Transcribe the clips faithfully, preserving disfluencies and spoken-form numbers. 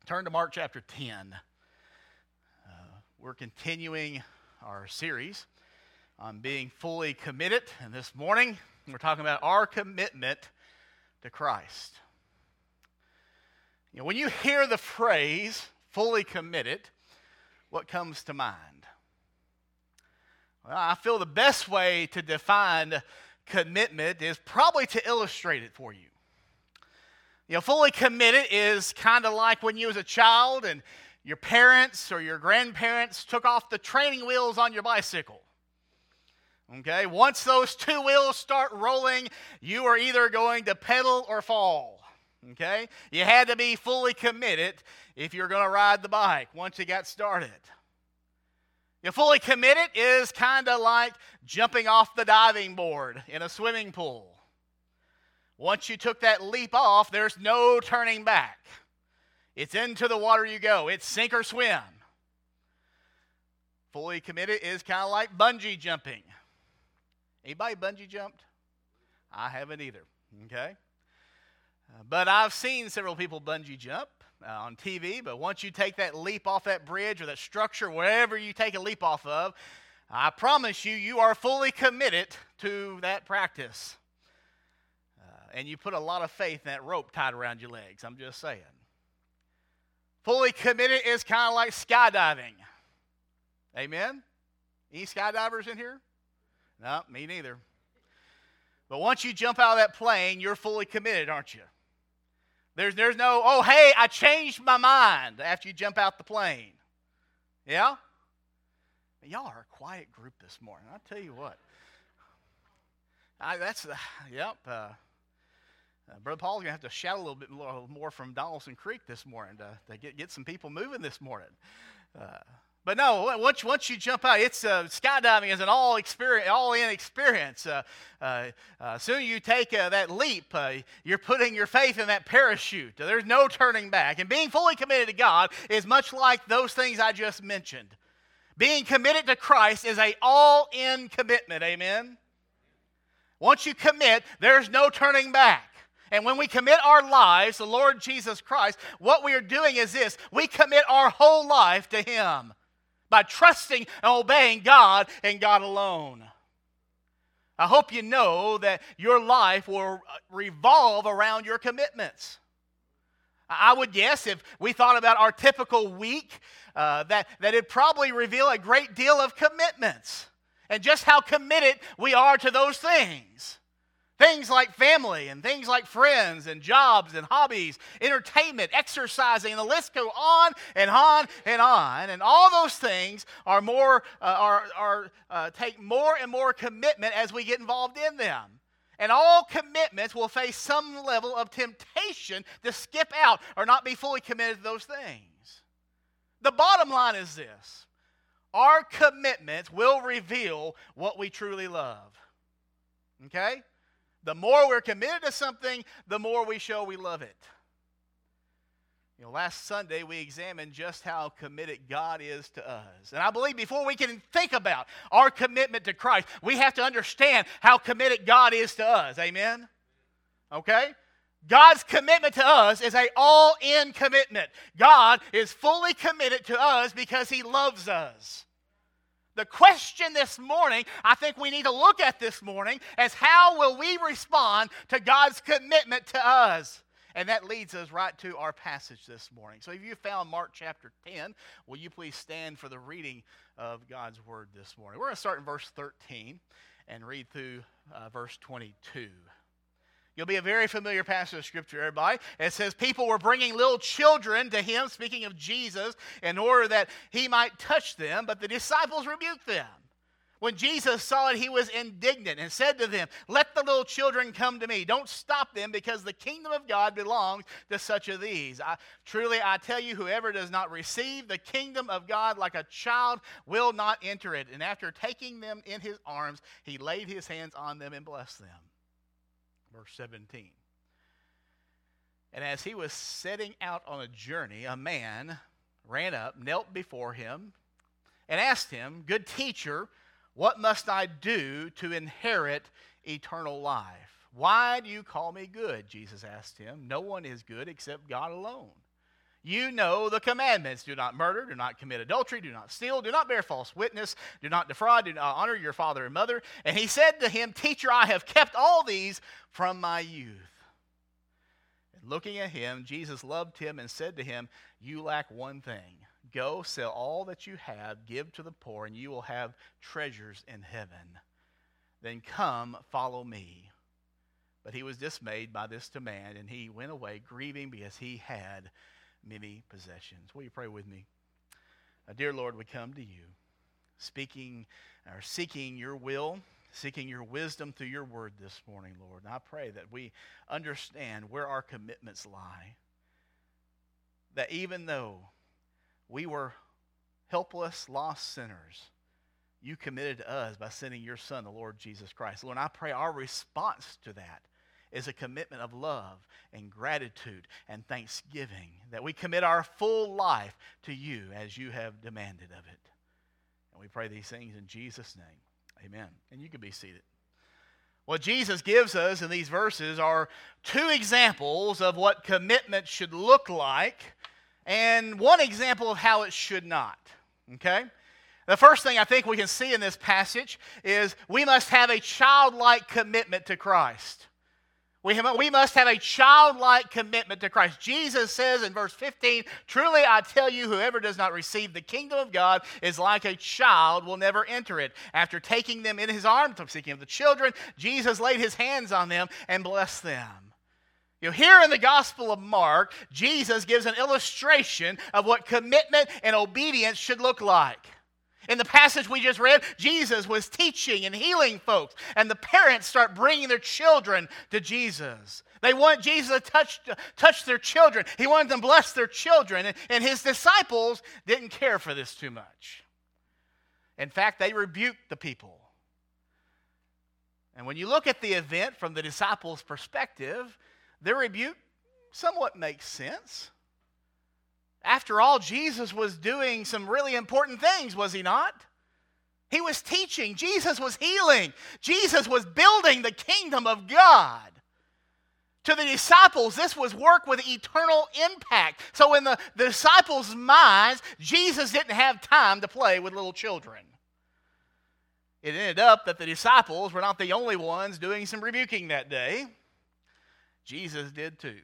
Turn to Mark chapter ten. Uh, we're continuing our series on being fully committed, and this morning we're talking about our commitment to Christ. You know, when you hear the phrase fully committed, what comes to mind? Well, I feel the best way to define commitment is probably to illustrate it for you. You know, fully committed is kind of like when you was a child and your parents or your grandparents took off the training wheels on your bicycle. Okay, once those two wheels start rolling, you are either going to pedal or fall. Okay, you had to be fully committed if you're going to ride the bike once you got started. You know, fully committed is kind of like jumping off the diving board in a swimming pool. Once you took that leap off, there's no turning back. It's into the water you go. It's sink or swim. Fully committed is kind of like bungee jumping. Anybody bungee jumped? I haven't either, okay? Uh, but I've seen several people bungee jump uh, on T V, but once you take that leap off that bridge or that structure, wherever you take a leap off of, I promise you, you are fully committed to that practice. And you put a lot of faith in that rope tied around your legs. I'm just saying. Fully committed is kind of like skydiving. Amen? Any skydivers in here? No, me neither. But once you jump out of that plane, you're fully committed, aren't you? There's, there's no, oh, hey, I changed my mind after you jump out the plane. Yeah? Y'all are a quiet group this morning. I'll tell you what. I, that's, uh, yep, uh, Uh, Brother Paul's going to have to shout a little bit more, more from Donaldson Creek this morning to, to get, get some people moving this morning. Uh, but no, once, once you jump out, it's uh, skydiving is an all experience, all-in experience. Uh, uh, uh, soon you take uh, that leap, uh, you're putting your faith in that parachute. There's no turning back. And being fully committed to God is much like those things I just mentioned. Being committed to Christ is an all-in commitment, amen? Once you commit, there's no turning back. And when we commit our lives to the Lord Jesus Christ, what we are doing is this. We commit our whole life to Him by trusting and obeying God and God alone. I hope you know that your life will revolve around your commitments. I would guess if we thought about our typical week, uh, that, that it'd probably reveal a great deal of commitments and just how committed we are to those things. Things like family and things like friends and jobs and hobbies, entertainment, exercising, and the list go on and on and on. And all those things are more uh, are are uh, take more and more commitment as we get involved in them. And all commitments will face some level of temptation to skip out or not be fully committed to those things. The bottom line is this: our commitments will reveal what we truly love. Okay? The more we're committed to something, the more we show we love it. You know, last Sunday we examined just how committed God is to us. And I believe before we can think about our commitment to Christ, we have to understand how committed God is to us. Amen? Okay? God's commitment to us is an all-in commitment. God is fully committed to us because He loves us. The question this morning, I think we need to look at this morning, is how will we respond to God's commitment to us? And that leads us right to our passage this morning. So if you found Mark chapter ten, will you please stand for the reading of God's word this morning? We're going to start in verse thirteen and read through uh, verse twenty-two. You'll be a very familiar passage of Scripture, everybody. It says, people were bringing little children to Him, speaking of Jesus, in order that He might touch them, but the disciples rebuked them. When Jesus saw it, He was indignant and said to them, let the little children come to me. Don't stop them, because the kingdom of God belongs to such of these. I, truly, I tell you, whoever does not receive the kingdom of God like a child will not enter it. And after taking them in His arms, He laid His hands on them and blessed them. Verse seventeen. And as He was setting out on a journey, a man ran up, knelt before Him, and asked Him, good teacher, what must I do to inherit eternal life? Why do you call me good? Jesus asked him. No one is good except God alone. You know the commandments. Do not murder, do not commit adultery, do not steal, do not bear false witness, do not defraud, do not honor your father and mother. And he said to him, Teacher, I have kept all these from my youth. And looking at him, Jesus loved him and said to him, You lack one thing. Go, sell all that you have, give to the poor, and you will have treasures in heaven. Then come, follow me. But he was dismayed by this demand, and he went away grieving because he had many possessions. Will you pray with me? Uh, dear Lord, we come to you, speaking or seeking your will, seeking your wisdom through your word this morning, Lord. And I pray that we understand where our commitments lie. That even though we were helpless, lost sinners, you committed to us by sending your Son, the Lord Jesus Christ. Lord, I pray our response to that is a commitment of love and gratitude and thanksgiving, that we commit our full life to you as you have demanded of it. And we pray these things in Jesus' name. Amen. And you can be seated. What Jesus gives us in these verses are two examples of what commitment should look like and one example of how it should not. Okay? The first thing I think we can see in this passage is we must have a childlike commitment to Christ. We, have, we must have a childlike commitment to Christ. Jesus says in verse fifteen, Truly I tell you, whoever does not receive the kingdom of God is like a child, will never enter it. After taking them in his arms, speaking of the children, Jesus laid his hands on them and blessed them. You know, here in the Gospel of Mark, Jesus gives an illustration of what commitment and obedience should look like. In the passage we just read, Jesus was teaching and healing folks, and the parents start bringing their children to Jesus. They want Jesus to touch, touch their children. He wanted them to bless their children, and, and his disciples didn't care for this too much. In fact, they rebuked the people. And when you look at the event from the disciples' perspective, their rebuke somewhat makes sense. After all, Jesus was doing some really important things, was he not? He was teaching. Jesus was healing. Jesus was building the kingdom of God. To the disciples, this was work with eternal impact. So in the, the disciples' minds, Jesus didn't have time to play with little children. It ended up that the disciples were not the only ones doing some rebuking that day. Jesus did too.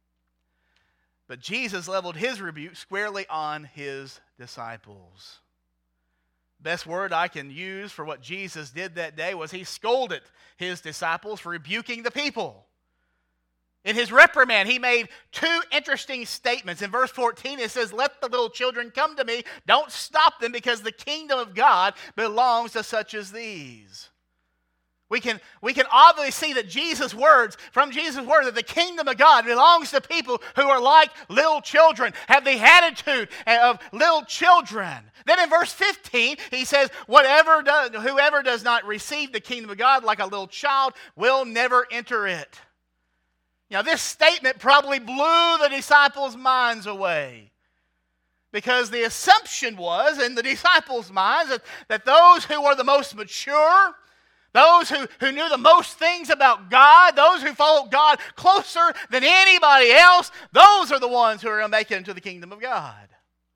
But Jesus leveled his rebuke squarely on his disciples. Best word I can use for what Jesus did that day was he scolded his disciples for rebuking the people. In his reprimand, he made two interesting statements. In verse fourteen, it says, Let the little children come to me. Don't stop them, because the kingdom of God belongs to such as these. We can, we can obviously see that Jesus' words, from Jesus' words, that the kingdom of God belongs to people who are like little children, have the attitude of little children. Then in verse fifteen, he says, Whatever does, whoever does not receive the kingdom of God like a little child will never enter it. Now, this statement probably blew the disciples' minds away. Because the assumption was, in the disciples' minds, that, that those who were the most mature, those who, who knew the most things about God, those who followed God closer than anybody else, those are the ones who are going to make it into the kingdom of God.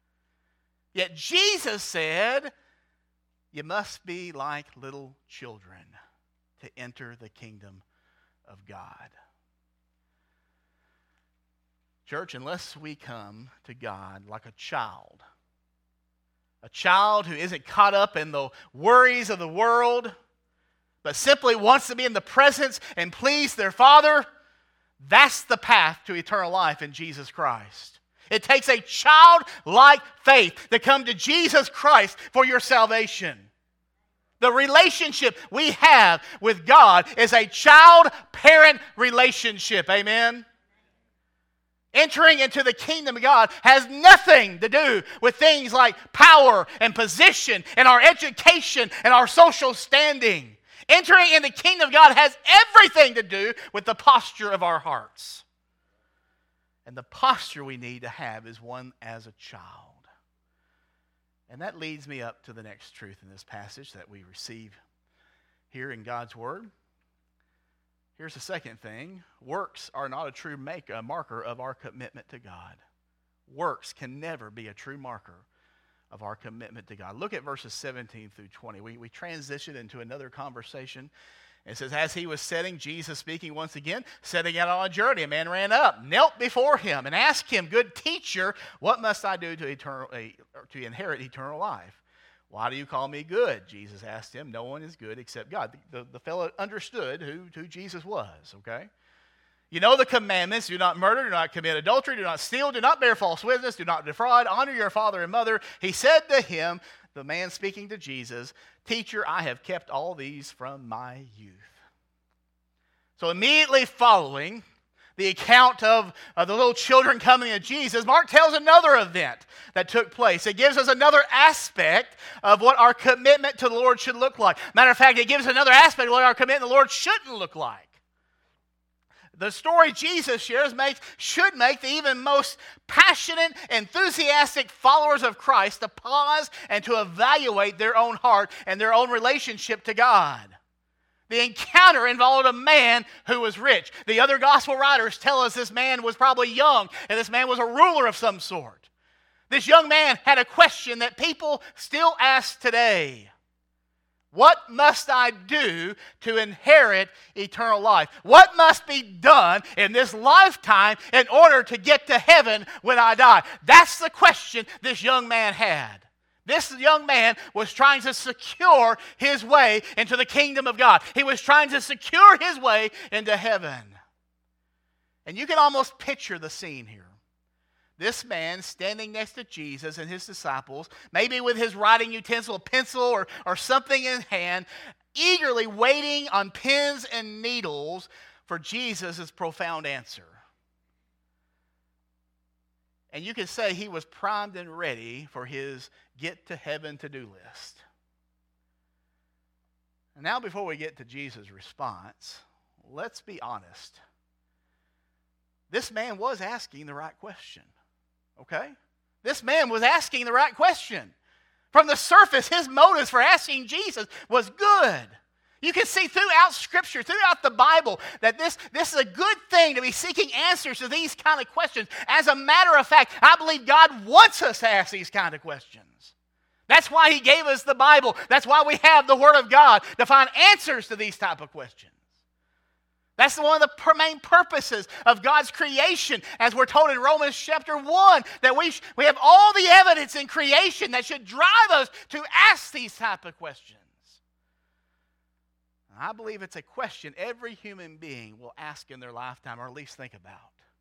Yet Jesus said, you must be like little children to enter the kingdom of God. Church, unless we come to God like a child, a child who isn't caught up in the worries of the world, but simply wants to be in the presence and please their Father, that's the path to eternal life in Jesus Christ. It takes a childlike faith to come to Jesus Christ for your salvation. The relationship we have with God is a child-parent relationship. Amen? Entering into the kingdom of God has nothing to do with things like power and position and our education and our social standing. Entering in the kingdom of God has everything to do with the posture of our hearts. And the posture we need to have is one as a child. And that leads me up to the next truth in this passage that we receive here in God's Word. Here's the second thing. Works are not a true make, a marker of our commitment to God. Works can never be a true marker of our commitment to God. Look at verses seventeen through twenty. We, we transition into another conversation. It says, as he was setting, Jesus speaking once again, setting out on a journey, a man ran up, knelt before him, and asked him, good teacher, what must I do to, eternal, uh, to inherit eternal life? Why do you call me good? Jesus asked him. No one is good except God. The, the, the fellow understood who, who Jesus was, okay? You know the commandments: do not murder, do not commit adultery, do not steal, do not bear false witness, do not defraud, honor your father and mother. He said to him, the man speaking to Jesus, teacher, I have kept all these from my youth. So immediately following the account of, of the little children coming to Jesus, Mark tells another event that took place. It gives us another aspect of what our commitment to the Lord should look like. Matter of fact, it gives another aspect of what our commitment to the Lord shouldn't look like. The story Jesus shares makes, should make the even most passionate, enthusiastic followers of Christ to pause and to evaluate their own heart and their own relationship to God. The encounter involved a man who was rich. The other gospel writers tell us this man was probably young, and this man was a ruler of some sort. This young man had a question that people still ask today. What must I do to inherit eternal life? What must be done in this lifetime in order to get to heaven when I die? That's the question this young man had. This young man was trying to secure his way into the kingdom of God. He was trying to secure his way into heaven. And you can almost picture the scene here. This man standing next to Jesus and his disciples, maybe with his writing utensil, a pencil or, or something in hand, eagerly waiting on pins and needles for Jesus' profound answer. And you could say he was primed and ready for his get to heaven to-do list. And now before we get to Jesus' response, let's be honest. This man was asking the right question. Okay? This man was asking the right question. From the surface, his motives for asking Jesus was good. You can see throughout Scripture, throughout the Bible, that this, this is a good thing to be seeking answers to these kind of questions. As a matter of fact, I believe God wants us to ask these kind of questions. That's why He gave us the Bible. That's why we have the Word of God, to find answers to these type of questions. That's one of the main purposes of God's creation, as we're told in Romans chapter one, that we, sh- we have all the evidence in creation that should drive us to ask these type of questions. And I believe it's a question every human being will ask in their lifetime, or at least think about.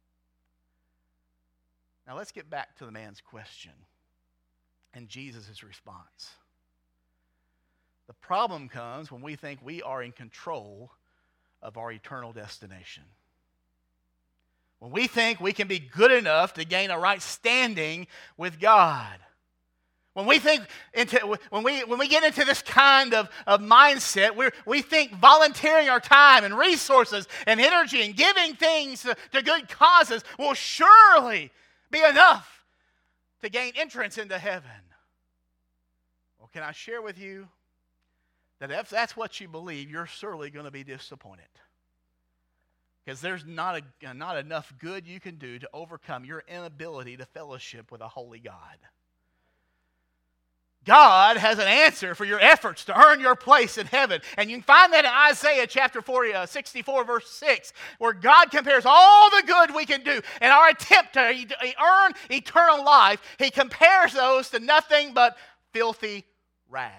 Now let's get back to the man's question and Jesus' response. The problem comes when we think we are in control of our eternal destination. When we think we can be good enough to gain a right standing with God. When we think into when we when we get into this kind of, of mindset, we we think volunteering our time and resources and energy and giving things to, to good causes will surely be enough to gain entrance into heaven. Well, can I share with you that if that's what you believe, you're surely going to be disappointed. Because there's not, a, not enough good you can do to overcome your inability to fellowship with a holy God. God has an answer for your efforts to earn your place in heaven. And you can find that in Isaiah chapter forty, uh, sixty-four, verse six, where God compares all the good we can do in our attempt to earn eternal life. He compares those to nothing but filthy rags.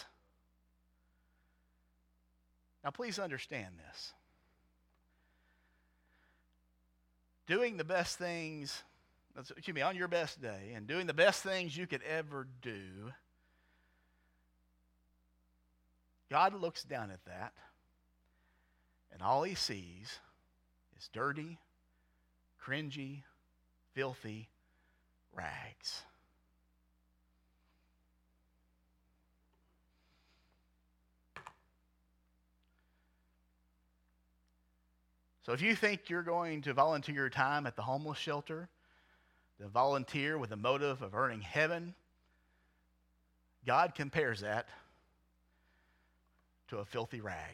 Now, please understand this. Doing the best things, excuse me, on your best day, and doing the best things you could ever do, God looks down at that, and all He sees is dirty, cringy, filthy rags. So if you think you're going to volunteer your time at the homeless shelter, to volunteer with the motive of earning heaven, God compares that to a filthy rag.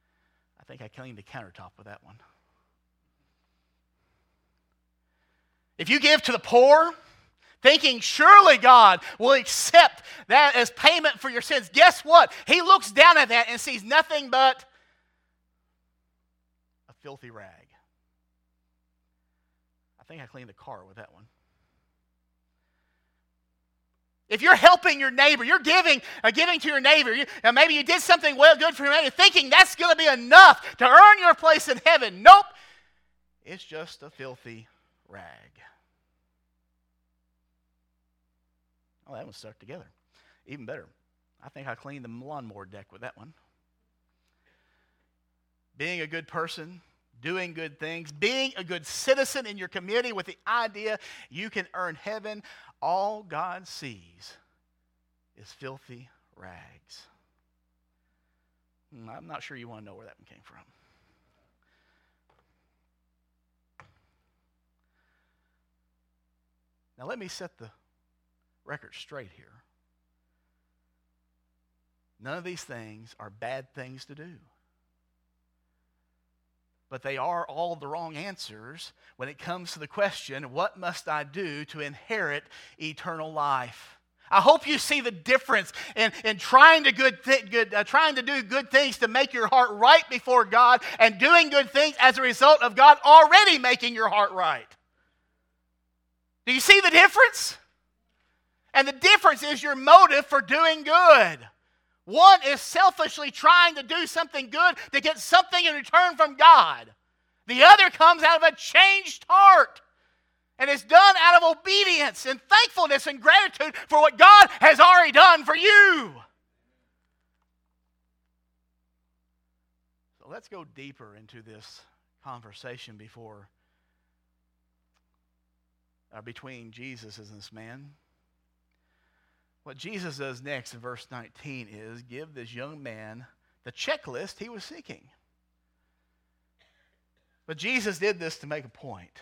I think I cleaned the countertop with that one. If you give to the poor, thinking surely God will accept that as payment for your sins, guess what? He looks down at that and sees nothing but a filthy rag. I think I cleaned the car with that one. If you're helping your neighbor, you're giving, uh, giving to your neighbor, you, uh, maybe you did something well good for your neighbor, thinking that's going to be enough to earn your place in heaven. Nope. It's just a filthy rag. Oh, that one stuck together. Even better. I think I cleaned the lawnmower deck with that one. Being a good person, doing good things, being a good citizen in your community with the idea you can earn heaven, all God sees is filthy rags. I'm not sure you want to know where that one came from. Now let me set the record straight here. None of these things are bad things to do. But they are all the wrong answers when it comes to the question, what must I do to inherit eternal life? I hope you see the difference in, in trying, to good th- good, uh, trying to do good things to make your heart right before God and doing good things as a result of God already making your heart right. Do you see the difference? And the difference is your motive for doing good. One is selfishly trying to do something good to get something in return from God. The other comes out of a changed heart and is done out of obedience and thankfulness and gratitude for what God has already done for you. So let's go deeper into this conversation before uh, between Jesus and this man. What Jesus does next in verse nineteen is give this young man the checklist he was seeking. But Jesus did this to make a point.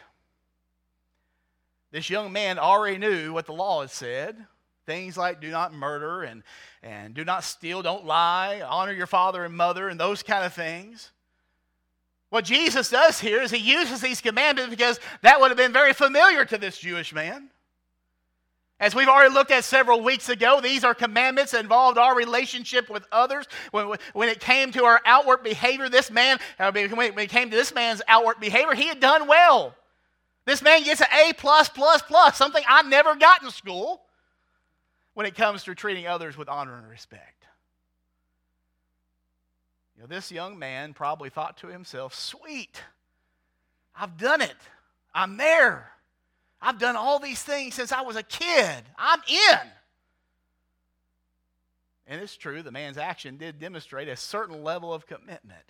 This young man already knew what the law had said. Things like do not murder and, and do not steal, don't lie, honor your father and mother, and those kind of things. What Jesus does here is he uses these commandments because that would have been very familiar to this Jewish man. As we've already looked at several weeks ago, these are commandments that involved our relationship with others. When, when it came to our outward behavior, this man, when it came to this man's outward behavior, he had done well. This man gets an A plus, plus, plus, something I never got in school when it comes to treating others with honor and respect. You know, this young man probably thought to himself, sweet, I've done it. I'm there. I've done all these things since I was a kid. I'm in. And it's true, the man's action did demonstrate a certain level of commitment.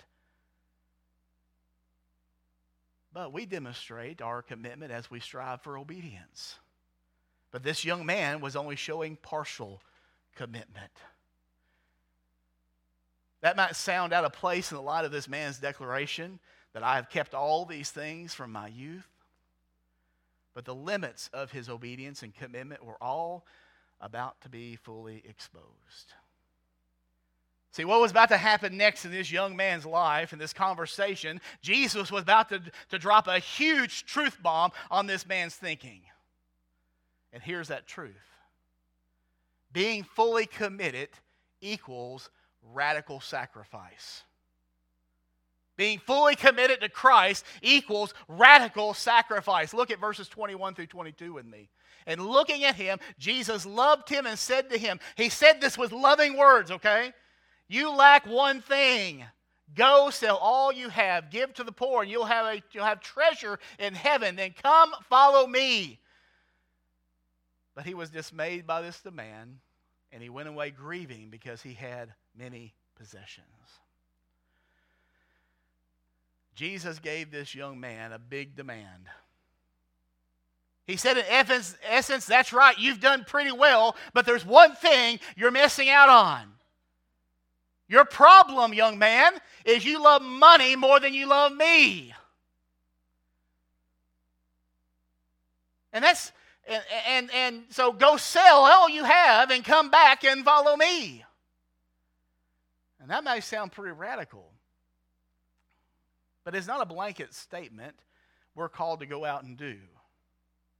But we demonstrate our commitment as we strive for obedience. But this young man was only showing partial commitment. That might sound out of place in the light of this man's declaration that I have kept all these things from my youth. But the limits of his obedience and commitment were all about to be fully exposed. See, what was about to happen next in this young man's life, in this conversation, Jesus was about to, to drop a huge truth bomb on this man's thinking. And here's that truth. Being fully committed equals radical sacrifice. Being fully committed to Christ equals radical sacrifice. Look at verses twenty-one through twenty-two with me. And looking at him, Jesus loved him and said to him, he said this with loving words, okay? You lack one thing. Go sell all you have, give to the poor, and you'll have a you'll have treasure in heaven. Then come follow me. But he was dismayed by this demand, and he went away grieving because he had many possessions. Jesus gave this young man a big demand. He said, in essence, that's right, you've done pretty well, but there's one thing you're missing out on. Your problem, young man, is you love money more than you love me. And that's and and, and so go sell all you have and come back and follow me. And that may sound pretty radical. But it's not a blanket statement we're called to go out and do.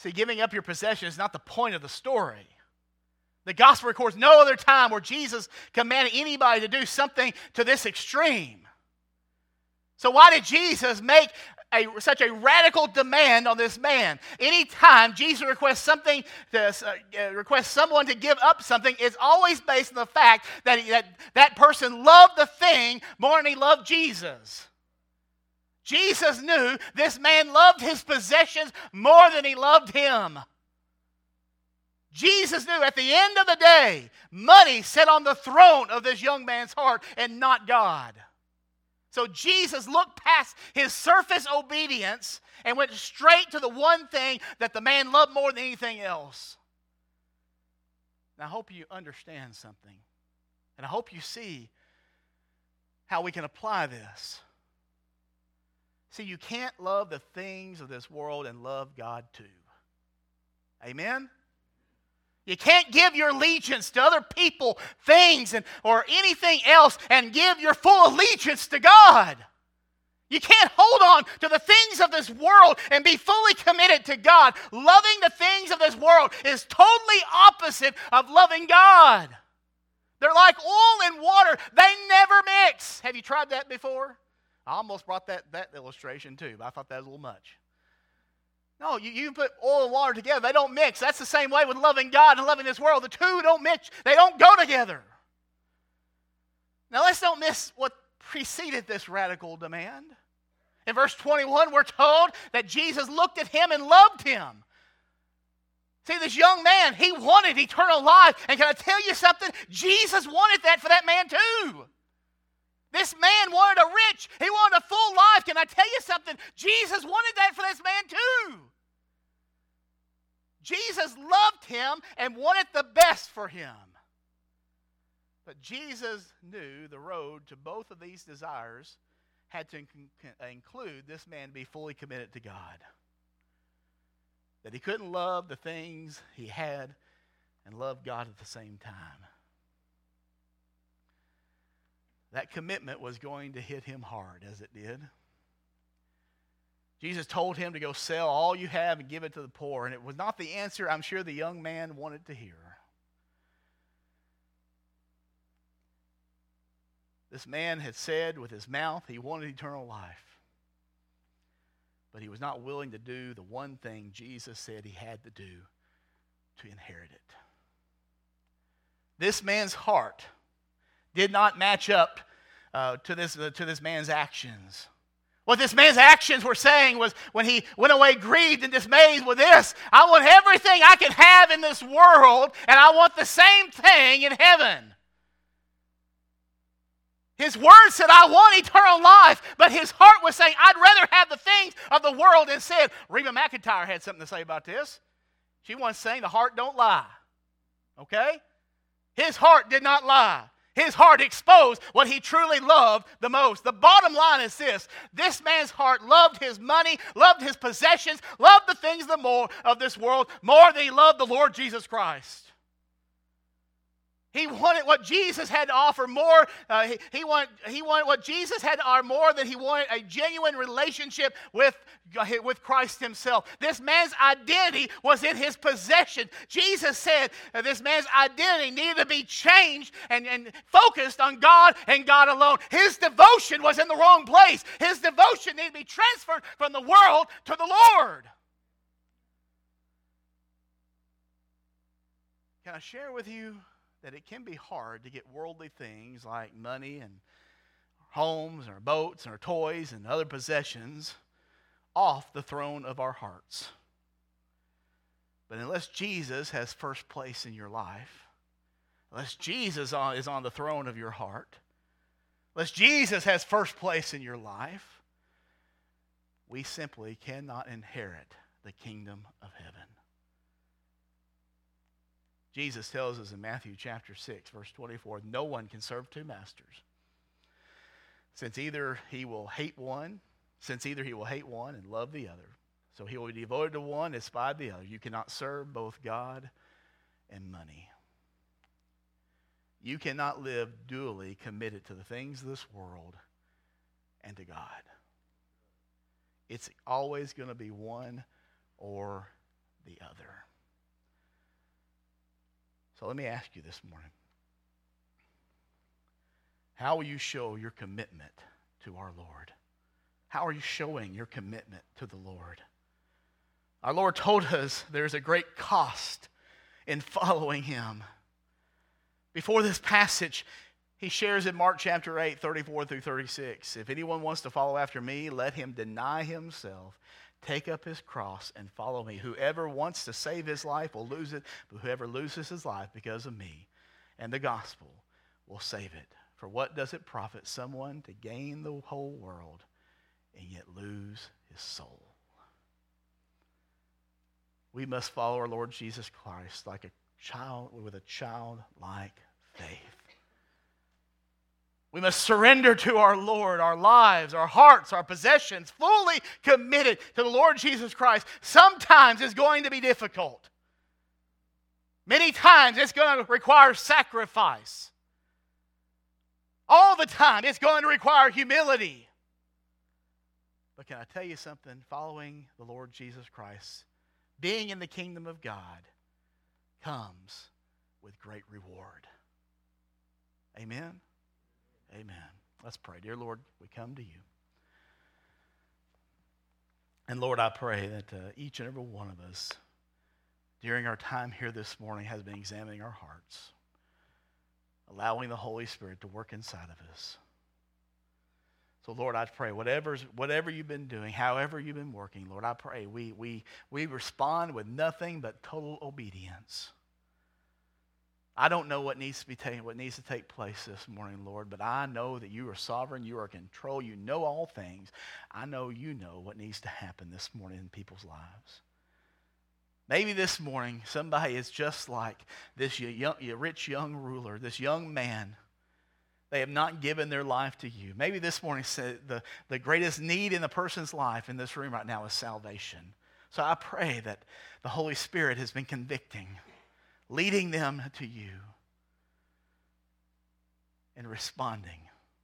See, giving up your possession is not the point of the story. The gospel records no other time where Jesus commanded anybody to do something to this extreme. So why did Jesus make a, such a radical demand on this man? Anytime Jesus requests something, to, uh, requests someone to give up something, it's always based on the fact that, he, that that person loved the thing more than he loved Jesus. Jesus knew this man loved his possessions more than he loved him. Jesus knew at the end of the day, money sat on the throne of this young man's heart and not God. So Jesus looked past his surface obedience and went straight to the one thing that the man loved more than anything else. Now I hope you understand something. And I hope you see how we can apply this. See, you can't love the things of this world and love God too. Amen? You can't give your allegiance to other people, things, and, or anything else and give your full allegiance to God. You can't hold on to the things of this world and be fully committed to God. Loving the things of this world is totally opposite of loving God. They're like oil and water. They never mix. Have you tried that before? I almost brought that, that illustration too, but I thought that was a little much. No, you, you put oil and water together. They don't mix. That's the same way with loving God and loving this world. The two don't mix. They don't go together. Now let's don't miss what preceded this radical demand. In verse twenty-one, we're told that Jesus looked at him and loved him. See, this young man, he wanted eternal life. And can I tell you something? Jesus wanted that for that man too. This man wanted a rich, he wanted a full life. Can I tell you something? Jesus wanted that for this man too. Jesus loved him and wanted the best for him. But Jesus knew the road to both of these desires had to include this man be fully committed to God. That he couldn't love the things he had and love God at the same time. That commitment was going to hit him hard, as it did. Jesus told him to go sell all you have and give it to the poor, and it was not the answer I'm sure the young man wanted to hear. This man had said with his mouth he wanted eternal life, but he was not willing to do the one thing Jesus said he had to do to inherit it. This man's heart did not match up uh, to this uh, to this man's actions. What this man's actions were saying was when he went away grieved and dismayed with this, I want everything I can have in this world, and I want the same thing in heaven. His words said, I want eternal life, but his heart was saying, I'd rather have the things of the world instead. Reba McEntire had something to say about this. She once saying, the heart don't lie. Okay? His heart did not lie. His heart exposed what he truly loved the most. The bottom line is this. This man's heart loved his money, loved his possessions, loved the things the more of this world more than he loved the Lord Jesus Christ. He wanted what Jesus had to offer more. Uh, he, he, wanted, he wanted what Jesus had to offer more than he wanted a genuine relationship with, with Christ himself. This man's identity was in his possession. Jesus said that this man's identity needed to be changed and, and focused on God and God alone. His devotion was in the wrong place. His devotion needed to be transferred from the world to the Lord. Can I share with you that it can be hard to get worldly things like money and homes or boats or toys and other possessions off the throne of our hearts. But unless Jesus has first place in your life, unless Jesus is on the throne of your heart, unless Jesus has first place in your life, we simply cannot inherit the kingdom of heaven. Jesus tells us in Matthew chapter six, verse twenty-four, no one can serve two masters. Since either he will hate one, since either he will hate one and love the other. So he will be devoted to one and despise the other. You cannot serve both God and money. You cannot live dually committed to the things of this world and to God. It's always going to be one or the So let me ask you this morning. How will you show your commitment to our Lord? How are you showing your commitment to the Lord? Our Lord told us there's a great cost in following Him. Before this passage, He shares in Mark chapter eight, thirty-four through thirty-six. If anyone wants to follow after me, let him deny himself, take up his cross, and follow me. Whoever wants to save his life will lose it, but whoever loses his life because of me and the gospel will save it. For what does it profit someone to gain the whole world and yet lose his soul? We must follow our Lord Jesus Christ like a child with a childlike faith. We must surrender to our Lord, our lives, our hearts, our possessions, fully committed to the Lord Jesus Christ. Sometimes it's going to be difficult. Many times it's going to require sacrifice. All the time it's going to require humility. But can I tell you something? Following the Lord Jesus Christ, being in the kingdom of God, comes with great reward. Amen? Amen. Let's pray. Dear Lord, we come to you. And Lord, I pray that uh, each and every one of us, during our time here this morning, has been examining our hearts, allowing the Holy Spirit to work inside of us. So Lord, I pray, whatever's, whatever you've been doing, however you've been working, Lord, I pray we, we, we respond with nothing but total obedience. I don't know what needs to be taken, what needs to take place this morning, Lord, but I know that you are sovereign, you are in control, you know all things. I know you know what needs to happen this morning in people's lives. Maybe this morning somebody is just like this young, rich young ruler, this young man. They have not given their life to you. Maybe this morning the, the greatest need in the person's life in this room right now is salvation. So I pray that the Holy Spirit has been convicting, leading them to you, and responding.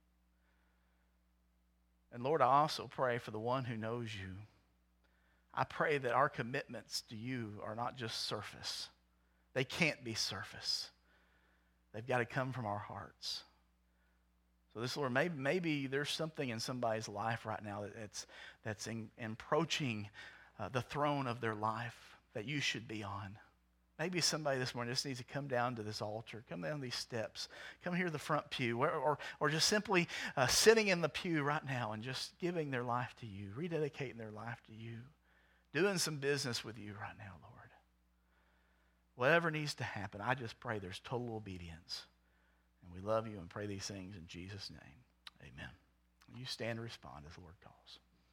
And Lord, I also pray for the one who knows you. I pray that our commitments to you are not just surface. They can't be surface. They've got to come from our hearts. So this, Lord, maybe, maybe there's something in somebody's life right now that's, that's in, approaching uh, the throne of their life that you should be on. Maybe somebody this morning just needs to come down to this altar, come down these steps, come here to the front pew, or, or, or just simply uh, sitting in the pew right now and just giving their life to you, rededicating their life to you, doing some business with you right now, Lord. Whatever needs to happen, I just pray there's total obedience. And we love you and pray these things in Jesus' name. Amen. You stand and respond as the Lord calls.